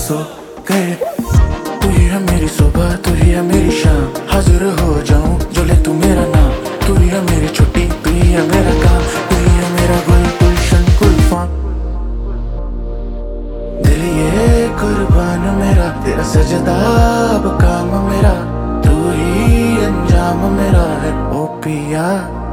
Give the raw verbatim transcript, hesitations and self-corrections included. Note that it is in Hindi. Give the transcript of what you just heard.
सो गए। तू ही है मेरी सुबह, तू ही है मेरी शाम, हाजिर हो जाऊं जो ले तू मेरा नाम। तू ही है मेरी छुट्टी, तू ही है मेरा काम, तू ही है मेरा गुल गुलशन गुलफाम। दिल ये कुर्बान मेरा, तेरा सजदा अब काम मेरा, तू ही अंजाम मेरा है ओ पिया।